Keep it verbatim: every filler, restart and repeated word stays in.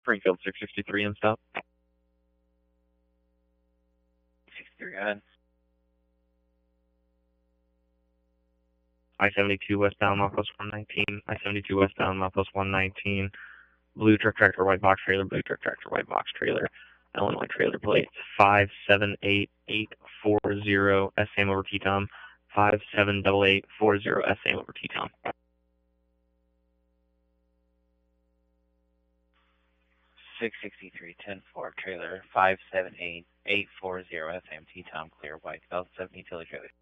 Springfield six sixty-three and stop. sixty-three, go ahead. I seventy-two westbound, milepost one nineteen. I seventy-two westbound, milepost one nineteen. Blue truck tractor, white box trailer, blue truck tractor, white box trailer. Illinois trailer plates five seven eight eight four zero, S A M over T-Tom. five seven eight eight four zero, S A M over T-Tom. six sixty-three, ten four, trailer, five seven eight eight four zero, S A M T-Tom, clear, white, L seven utility trailer.